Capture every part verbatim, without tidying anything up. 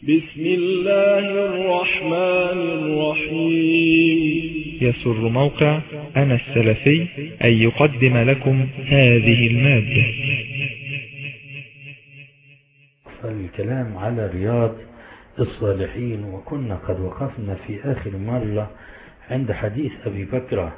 بسم الله الرحمن الرحيم. يسر موقع أنا السلفي أن يقدم لكم هذه المادة. الكلام على رياض الصالحين، وكنا قد وقفنا في آخر مرة عند حديث أبي بكر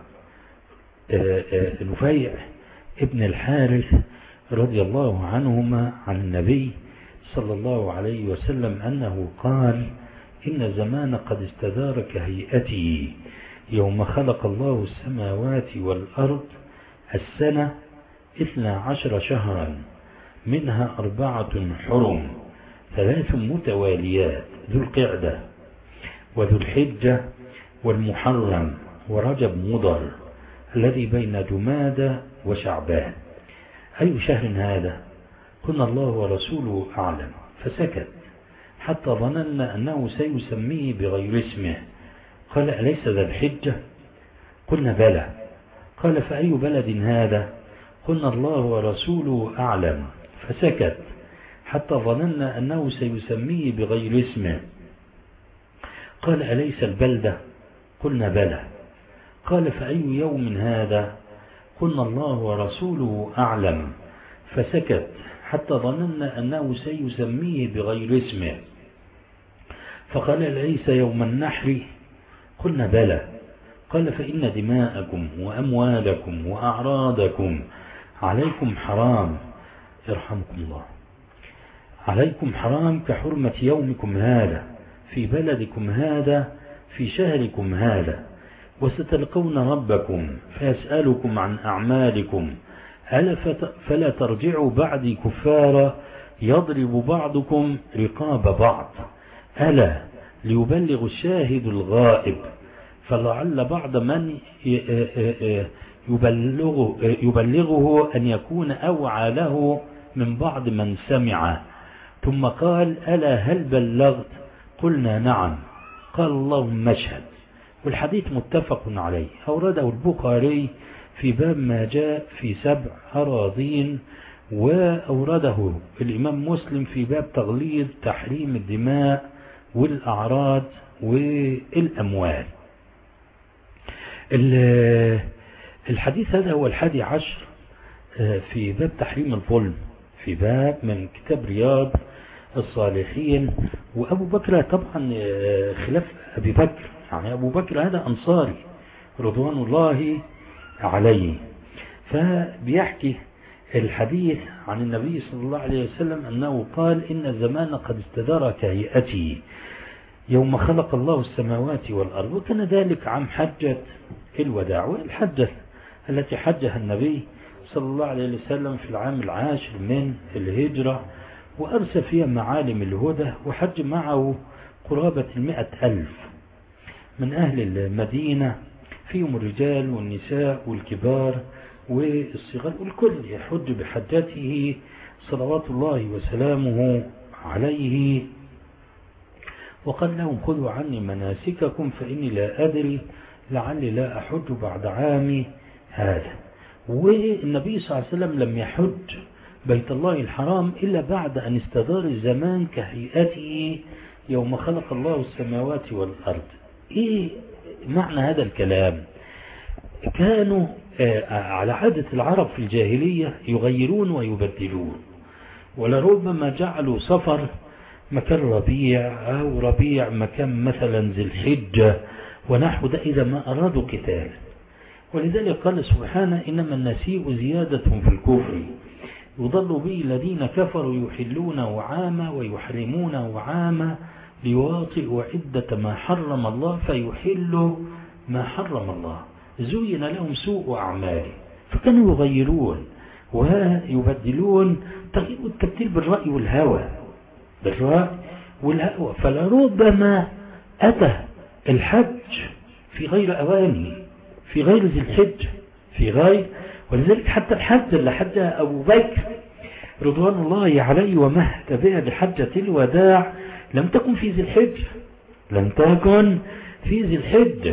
نفيع ابن الحارث رضي الله عنهما عن النبي صلى الله عليه وسلم أنه قال: إن زمان قد استدار كهيئته يوم خلق الله السماوات والأرض، السنة اثنا عشر شهرا، منها أربعة حرم، ثلاث متواليات، ذو القعدة وذو الحجة والمحرم ورجب مضر الذي بين جمادى وشعبان. أي شهر هذا؟ قلنا الله ورسوله أعلم، فسكت حتى ظننا أنه سيسميه بغير اسمه. قال: أليس ذا الحجة؟ قلنا: بلى. قال: فأي بلد هذا؟ قلنا: الله ورسوله أعلم، فسكت حتى ظننا أنه سيسميه بغير اسمه. قال: أليس البلدة؟ قلنا: بلى. قال: فأي يوم هذا؟ قلنا: الله ورسوله أعلم، فسكت حتى ظننا أنه سيسميه بغير اسمه. فقال: أليس يوم النحر؟ قلنا: بلى. قال: فإن دماءكم وأموالكم وأعراضكم عليكم حرام، يرحمكم الله، عليكم حرام كحرمة يومكم هذا في بلدكم هذا في شهركم هذا، وستلقون ربكم فيسألكم عن أعمالكم، ألا فلا ترجعوا بعدي كفارا يضرب بعضكم رقاب بعض، ألا ليبلغ الشاهد الغائب، فلعل بعض من يبلغه, يبلغه أن يكون أوعى له من بعض من سمع. ثم قال: ألا هل بلغت؟ قلنا: نعم. قال: اللهم اشهد. والحديث متفق عليه، أورده البخاري في باب ما جاء في سبع أراضين، وأورده الإمام مسلم في باب تغليظ تحريم الدماء والأعراض والأموال. الحديث هذا هو الحادي عشر في باب تحريم الظلم، في باب من كتاب رياض الصالحين. وأبو بكر طبعا خلاف أبي بكر، يعني أبو بكر هذا أنصاري رضوان الله عليه. فبيحكي الحديث عن النبي صلى الله عليه وسلم أنه قال: إن الزمان قد استدار كهيئته يوم خلق الله السماوات والأرض. وكان ذلك عام حجة الوداع، والحجة التي حجها النبي صلى الله عليه وسلم في العام العاشر من الهجرة، وأرسل فيها معالم الهدى، وحج معه قرابة المئة ألف من أهل المدينة، فيهم الرجال والنساء والكبار والصغار، والكل يحج بحجته صلوات الله وسلامه عليه. وقال لهم: خذوا عني مناسككم فإني لا أدري لعلي لا أحج بعد عامي هذا. والنبي صلى الله عليه وسلم لم يحج بيت الله الحرام إلا بعد أن استدار الزمان كهيئته يوم خلق الله السماوات والأرض. إيه معنى هذا الكلام؟ كانوا على عادة العرب في الجاهلية يغيرون ويبدلون، ولربما جعلوا صفر مكان ربيع، أو ربيع مكان مثلا ذي الحجة ونحو ده إذا ما أرادوا قتال. ولذلك قال سبحانه: إنما النسيء زيادة في الكفر يضل به الذين كفروا يحلونه عاما ويحرمونه عاما ليواطئوا عدة ما حرم الله فيحلوا ما حرم الله، زين لهم سوء أعماله. فكانوا يغيرون ويبدلون، تغيير التبديل بالرأي والهوى، بالرأي والهوى. فلربما أتى الحج في غير أوانه، في غير ذي الحج، في غير. ولذلك حتى الحج اللي حجها أبو بكر رضوان الله عليه ومهد بها لحجة الوداع لم تكن في ذي الحج، لم تكن في ذي الحج.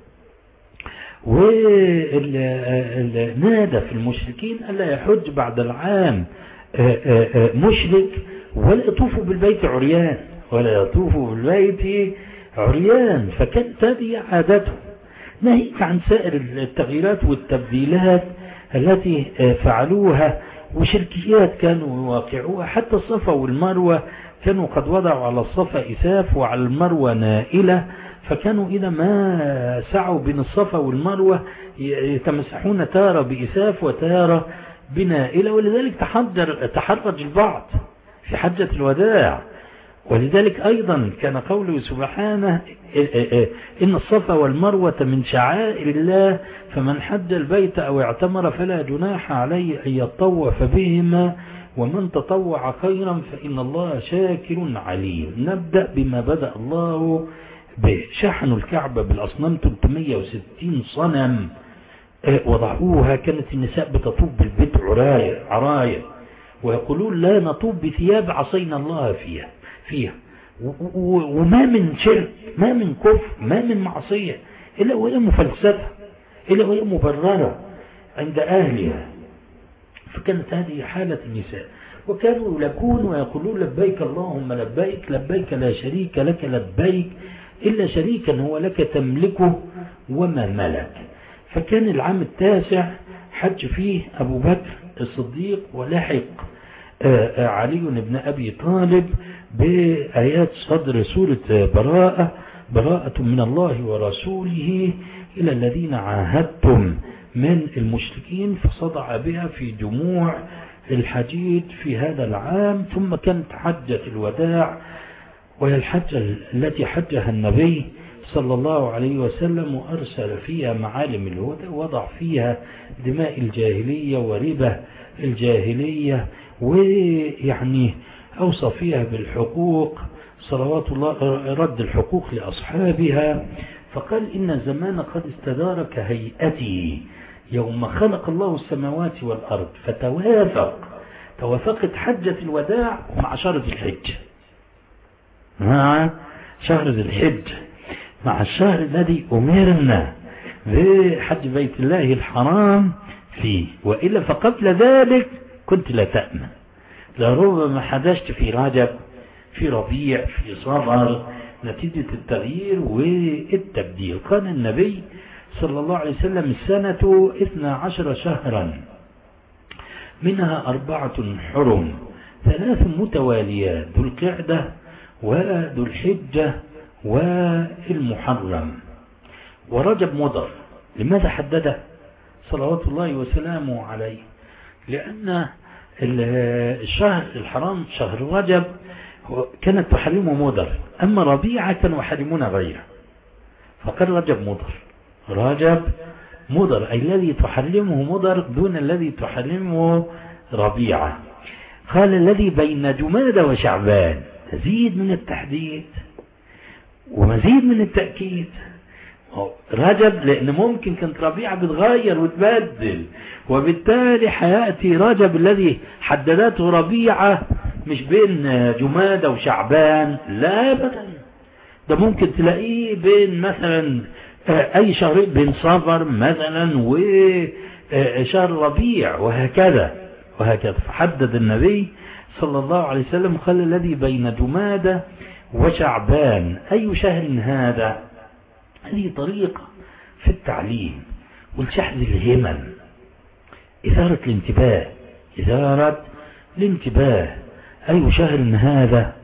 ونادى في المشركين ألا يحج بعد العام مشرك ولا يطوفوا بالبيت عريان، ولا يطوف بالبيت عريان، فكانت هذه عادته. ناهيك عن سائر التغييرات والتبديلات التي فعلوها وشركيات كانوا يواقعوها. حتى الصفا والمروة كانوا قد وضعوا على الصفا إساف وعلى المروة نائلة، فكانوا إذا ما سعوا بين الصفا والمروة يتمسحون تارة بإساف وتارة بنائلة، ولذلك تحضر تحرج البعض في حجة الوداع. ولذلك أيضا كان قوله سبحانه إن الصفا والمروة من شعائر الله فمن حج البيت أو اعتمر فلا جناح عليه أن يطوف بهما ومن تطوع خيرا فإن الله شاكر عليم. نبدأ بما بدأ الله به. شحنوا الكعبة بالأصنام ثلاثمائة وستين صنم وضعوها. كانت النساء بتطوف بالبيت عراية عراية ويقولون لا نطوف بثياب عصينا الله فيها فيها وما من شرك ما من كفر ما من معصية إلا وهي مفلسفة إلا وهي مبررة عند أهلها. فكانت هذه حالة النساء، وكانوا يلكون ويقولون لبيك اللهم لبيك لبيك لا شريك لك لبيك إلا شريكا هو لك تملكه وما ملك. فكان العام التاسع حج فيه أبو بكر الصديق، ولحق علي بن أبي طالب بآيات صدر سورة براءة براءة من الله ورسوله إلى الذين عاهدتم من المشركين، فصدع بها في جموع الحجيج في هذا العام. ثم كانت حجة الوداع وهي الحجة التي حجها النبي صلى الله عليه وسلم وأرسل فيها معالم الهدى، وضع فيها دماء الجاهلية وربا الجاهلية، ويعني أوصى فيها بالحقوق صلوات الله رد الحقوق لأصحابها. فقال إن الزمان قد استدار كهيئته يوم خلق الله السماوات والأرض، فتوافق توافقت حجة الوداع مع شهر ذي الحج مع شهر ذي الحج مع الشهر الذي أمرنا بحج بيت الله الحرام فيه، وإلا فقبل ذلك كنت لا تأمن، لربما حدثت في رجب في ربيع في صفر نتيجة التغيير والتبديل. قال النبي صلى الله عليه وسلم السنة اثنا عشر شهرا منها أربعة حرم ثلاث متواليات ذو القعدة وذو الحجة والمحرم ورجب مضر. لماذا حدده صلوات الله وسلامه عليه؟ لأن الشهر الحرام شهر رجب كانت تحرمه مضر، أما ربيعة كانوا يحرمون غيره، فقال رجب مضر رجب مضر أي الذي تحرمه مضر دون الذي تحرمه ربيعة. قال الذي بين جمادى وشعبان، مزيد من التحديد ومزيد من التأكيد. رجب لأن ممكن كانت ربيعة بتغير وتبدل، وبالتالي حياتي رجب الذي حددته ربيعة مش بين جمادى وشعبان، لا أبدا، ده ممكن تلاقيه بين مثلا أي شهر بين صفر مثلا وشهر ربيع وهكذا وهكذا. فحدد النبي صلى الله عليه وسلم قال الذي بين جمادى وشعبان. أي شهر هذا؟ هذه طريقة في التعليم والشحذ الهمم، إثارة الانتباه إثارة الانتباه. أي شهر هذا؟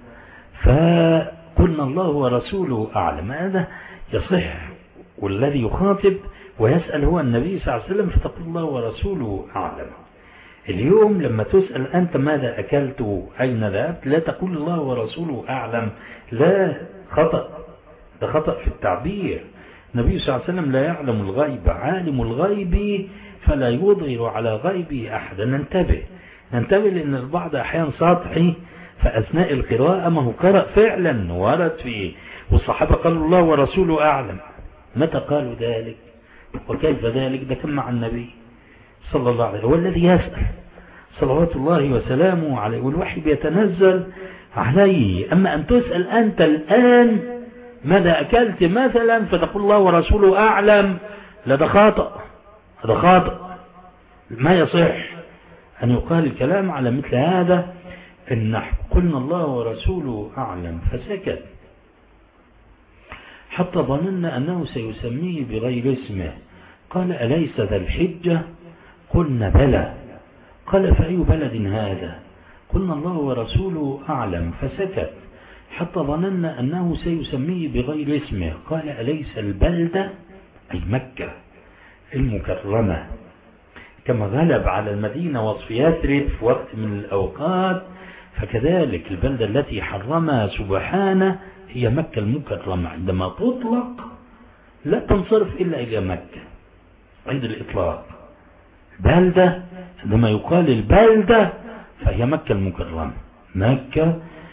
فقلنا الله ورسوله أعلم. هذا يصح، والذي يخاطب ويسأل هو النبي صلى الله عليه وسلم، فتقول الله ورسوله أعلم. اليوم لما تسأل أنت ماذا أكلت أين ذهبت، لا تقول الله ورسوله أعلم، لا، خطأ، ده خطأ في التعبير. النبي صلى الله عليه وسلم لا يعلم الغيب، عالم الغيب فلا يظهر على غيبه أحدا. ننتبه ننتبه لأن البعض أحيانا سطحي فأثناء القراءة ما هو قرأ فعلا ورد فيه، والصحابة قالوا الله ورسوله أعلم. متى قالوا ذلك وكيف ذلك؟ ده كان مع النبي صلى الله عليه وسلم، والذي يسأل صلوات الله وسلامه عليه، والوحي بيتنزل عليه. أما أن تسأل أنت الآن ماذا أكلت مثلا فتقول الله ورسوله أعلم، لا، ده خاطئ، ده خاطئ، ما يصح أن يقال الكلام على مثل هذا النحو. قلنا الله ورسوله أعلم فسكت حتى ظننا أنه سيسميه بغير اسمه. قال أليس ذا الحجة؟ قلنا بلى. قال فأي بلد هذا؟ قلنا الله ورسوله أعلم فسكت حتى ظننا أنه سيسميه بغير اسمه. قال أليس البلدة؟ أي مكة المكرمة، كما غلب على المدينة وصف يثرب في وقت من الأوقات، فكذلك البلدة التي حرمها سبحانه هي مكة المكرمة. عندما تطلق لا تنصرف إلا إلى مكة عند الإطلاق. بلدة عندما يقال البلدة فهي مكة المكرمة، مكة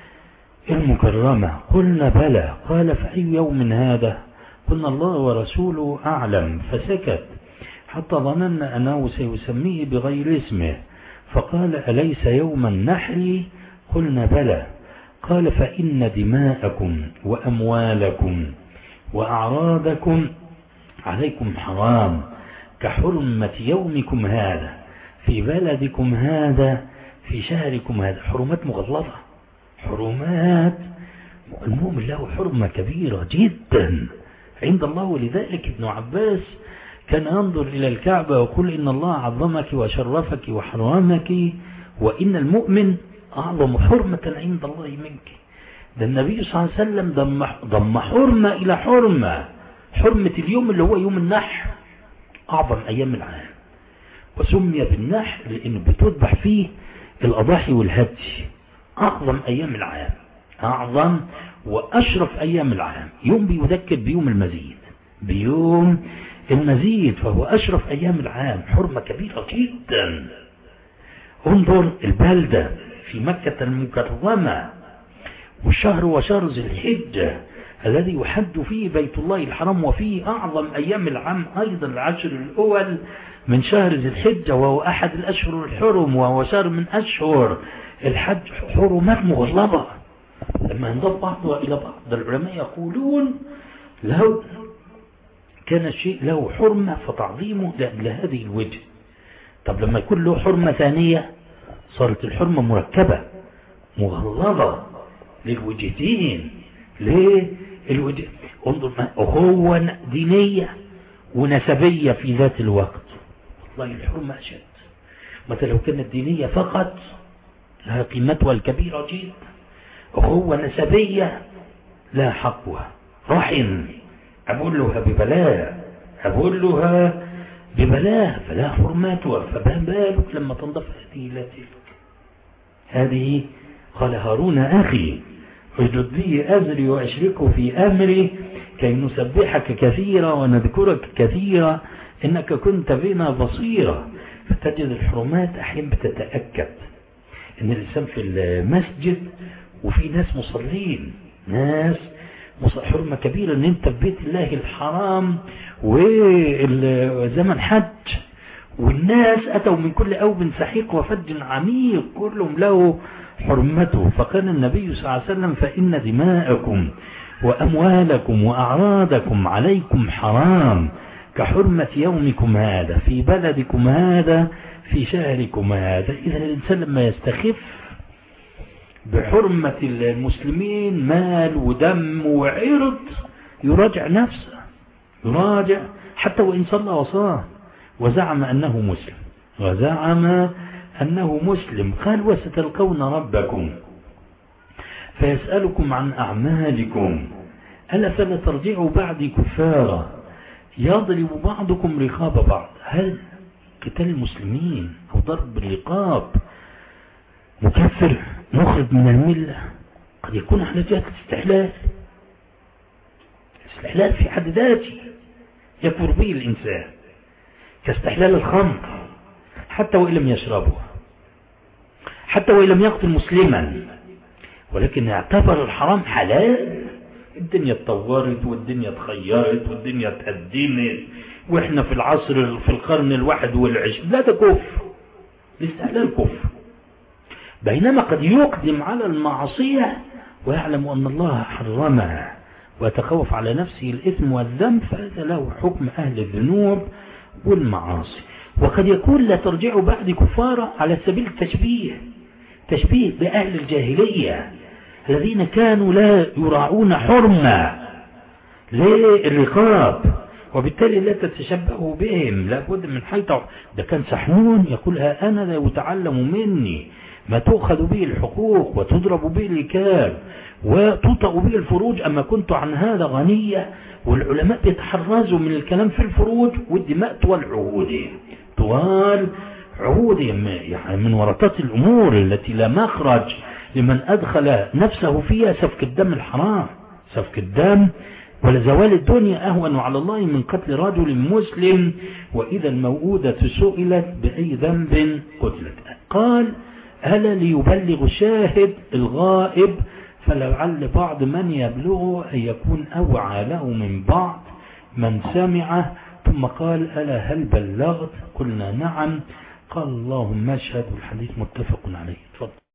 المكرمة. قلنا بلى. قال فأي يوم هذا؟ قلنا الله ورسوله أعلم فسكت حتى ظننا أنه سيسميه بغير اسمه. فقال أليس يوم النحر؟ قلنا بلى. قال فإن دماءكم وأموالكم وأعراضكم عليكم حرام كحرمة يومكم هذا في بلدكم هذا في شهركم هذا. حرمات مغلظة، حرمات المؤمن له حرمة كبيرة جدا عند الله. ولذلك ابن عباس كان ينظر إلى الكعبة ويقول إن الله عظمك وشرفك وحرمك، وإن المؤمن أعظم حرمة عند الله منك. ده النبي صلى الله عليه وسلم ضم ضم حرمة إلى حرمة. حرمة اليوم اللي هو يوم النحر أعظم أيام العام، وسمي بالنحر لأنه بتذبح فيه الأضاحي والهدي. أعظم أيام العام، أعظم وأشرف أيام العام. يوم بيذكر بيوم المزيد، بيوم المزيد، فهو أشرف أيام العام، حرمة كبيرة جدا. انظر البلدة في مكة المكرمة، والشهر وشهر ذي الحجة الذي يحد فيه بيت الله الحرام، وفيه أعظم أيام العام أيضا العشر الأول من شهر ذي الحجة، وهو أحد الأشهر الحرم، وهو شهر من أشهر الحج. حرمات مغلظة لما ينضم بعضها إلى بعض. العلماء يقولون لو كان الشيء له حرمة فتعظيمه لهذه الوجه. طب لما يكون له حرمة ثانية صارت الحرمة مركبة مغلظة للوجهتين. ليه الوجه؟ انظر ما هو دينية ونسبية في ذات الوقت. والله الحرمة أشد. مثلا لو كانت دينية فقط لها قيمتها الكبيرة جدا، أخوة نسبية لا حقها، رحم أقول لها ببلاء، أقول لها ببلاء فلا حرماتها. فما بالك لما تنضف هذه لا تلك. هذه قال هارون أخي اجد به أزري وأشركه في أمري كي نسبحك كثيرا ونذكرك كثيرا إنك كنت بنا بصيرا. فتجد الحرمات أحيانا بتتأكد إن الإنسان في المسجد وفي ناس مصلين، ناس حرمة كبيرة إن أنت في بيت الله الحرام وزمن حج، والناس أتوا من كل أوب سحيق وفج عميق كلهم له حرمته. فقال النبي صلى الله عليه وسلم فإن دماءكم وأموالكم وأعراضكم عليكم حرام كحرمة يومكم هذا في بلدكم هذا في شهركم هذا. إذا الإنسان لما يستخف بحرمة المسلمين مال ودم وعرض يراجع نفسه، يراجع حتى وإن صلى وصام وزعم أنه مسلم، وزعم أنه مسلم. قال وستلقون ربكم فيسألكم عن أعمالكم ألا فلا ترجعوا بعدي كفارا يضرب بعضكم رقاب بعض. هل قتال المسلمين أو ضرب الرقاب مكفر مخرج من الملة؟ قد يكون على جهة الاستحلال، الاستحلال في حد ذاته يكفر به الإنسان كاستحلال الخمر حتى وإن لم يشربه، حتى وإن لم يقتل مسلما، ولكن اعتبر الحرام حلال. الدنيا اتطورت والدنيا اتخيرت والدنيا اتقدمت واحنا في العصر في القرن الواحد والعشرين، لا ده كفر، الاستحلال كفر. بينما قد يقدم على المعصية ويعلم أن الله حرمها ويتخوف على نفسه الإثم والذنب، فهذا له حكم أهل الذنوب والمعاصي. وقد يكون لا ترجعوا بعد كفارة على سبيل التشبيه، تشبيه بأهل الجاهلية الذين كانوا لا يراعون حرمة للرقاب، وبالتالي لا تتشبهوا بهم، لابد من حيطة. ده كان سحنون يقول ها أنا لا يتعلم مني ما تؤخذ به الحقوق وتضرب به الركاب وتطأ به الفروج، أما كنت عن هذا غنية. والعلماء يتحرزوا من الكلام في الفروج والدماء طوال عهودهم، طوال عهودهم، يعني من ورطات الأمور التي لا مخرج لمن أدخل نفسه فيها. سفك الدم الحرام، سفك الدم ولزوال الدنيا أهون على الله من قتل رجل مسلم، وإذا الموءودة سئلت بأي ذنب قتلت. قال ألا ليبلغ الشاهد الغائب، فلعل بعض من يبلغه أن يكون أوعى له من بعض من سمعه. ثم قال ألا هل بلغت؟ قلنا نعم. قال اللهم اشهد، والحديث متفق عليه. تفضل.